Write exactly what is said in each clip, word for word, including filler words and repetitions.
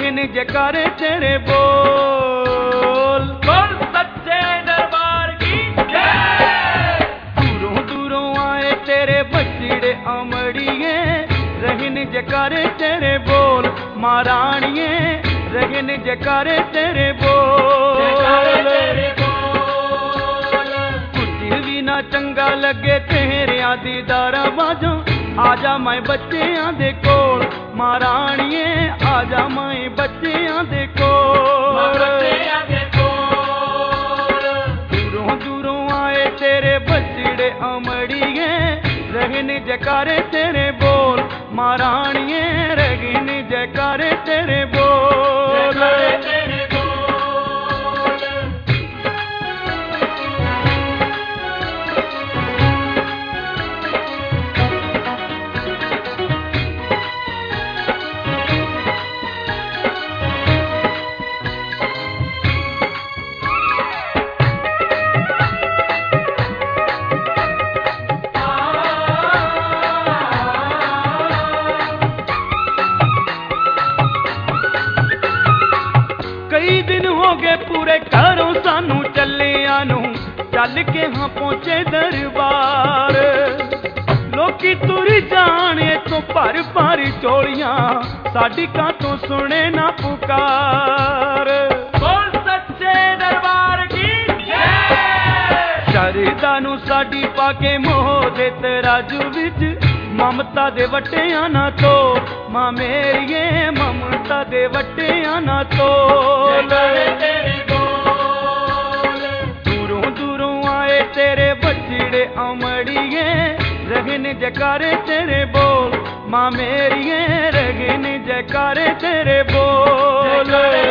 रहन जयकारे तेरे बोल बोल सच्चे दरबार की जय। दूरों दूरों आए तेरे बछड़े अमड़िए रहन जयकारे तेरे बोल महाराणिए रहन जयकारे तेरे बोल कुछ भी ना चंगा लगे तेरे दीदारा बाजों आजा मैं बच्चियां दे कोल महाराणिए आजा मैं बच्चियां दे कोल दूरों दूरों आए तेरे बछड़े अमड़िए रहन जयकारे तेरे बोल महाराणिए रहन जयकारे तेरे बोल। कई दिन हो गए पूरे घरों सानू चलिया नू चल के हाँ पहुंचे दरबार लोकी तुरी जाने तो भर भर चोलियां साडी का तो सुने ना पुकार बोल सच्चे दरबार की जय। शरदा नू साडी पाके मोह दे तराजू विच ममता दे वटिया ना तो मां मेरिए ममता दे वटिया ना तो दूरों दूरों आए तेरे बछड़े अमड़िए रहन जयकारे तेरे बोल मां मेरिए रहन जयकारे तेरे बोल।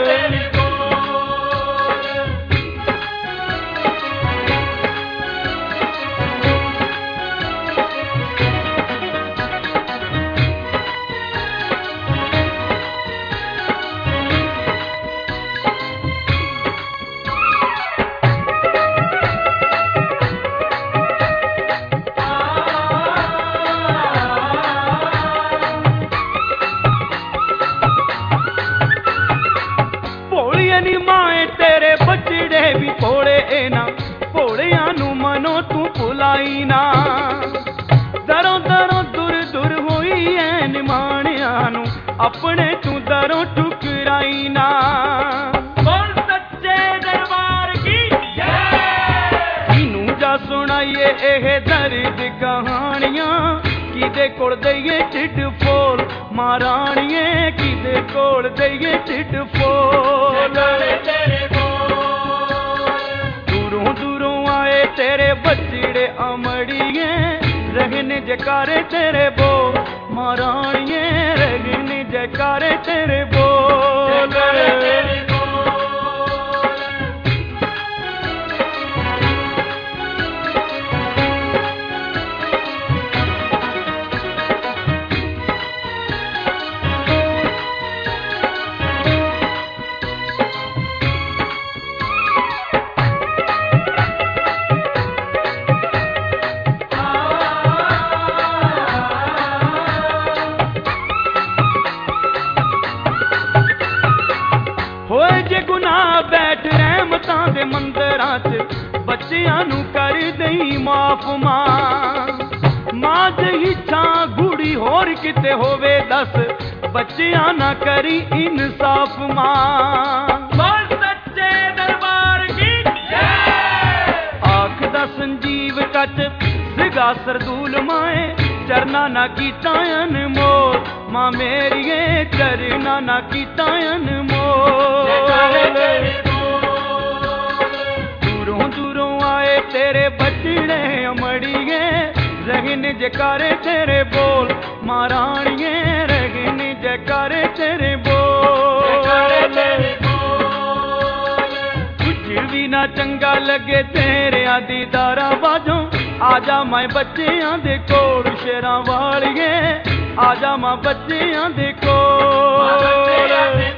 तेरे बछड़े भी भोले ना भोलिया नू मनो तू भुलाई ना दरों दरों दूर दूर होई है निमाणिया नू अपने तू दरों ठुकराई ना बोल सच्चे दरबार की जय। इनू जा सुनाइए एह दर्द कहानियां किदे कोल दईए ढिड फोल महाराणिए किदे कोल दईए ढिड फोल। दूरों दूरों आए तेरे बछड़े अमड़िए रहन जयकारे तेरे बोल महाराणिए रहन जयकारे तेरे बोल। होए जे गुनाह बैठ रहमतां दे मंदिरां च बच्चियां नू कर दई माफ मां मां जही छां गुड़ी होर किते होवे दस बच्चियां ना करी इंसाफ मां बोल सच्चे दरबार की जय। आखदा संजीव कच सिगा सरदूल माए चरना ना कीता अनमोल मां मेरिए चरना ना कीता अनमोल। दूरों दूरों आए तेरे बछड़े अमड़िए रहन जयकारे तेरे बोल महाराणिए रहन जयकारे तेरे बोल। कुछ भी ना चंगा लगे तेरे दीदारा बाजों आजा मैं बच्चियां दे कोल शेरां वालिए आजा मां बच्चियां दे कोल।